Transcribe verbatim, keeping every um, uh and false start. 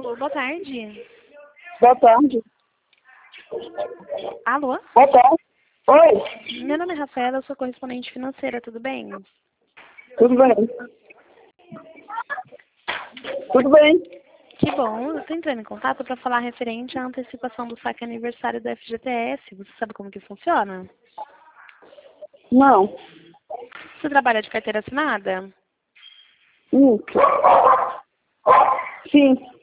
Alô, boa tarde. Boa tarde. Alô? Boa tarde. Oi. Meu nome é Rafaela, eu sou correspondente financeira, tudo bem? Tudo bem? Tudo bem? Que bom, eu tô entrando em contato para falar referente à antecipação do saque aniversário do F G T S. Você sabe como que funciona? Não. Você trabalha de carteira assinada? Isso. Sim.